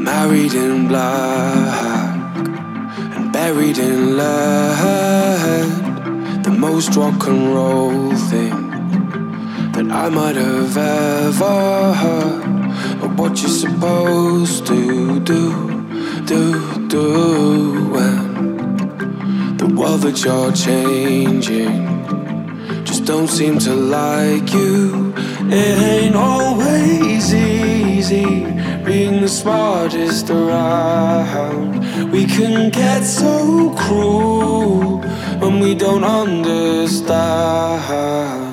married in black and buried in lead. The most rock and roll thing that I might have ever heard. But what you're supposed to do when the world that you're changing just don't seem to like you. It ain't always easy being the smartest around. We can get so cruel when we don't understand.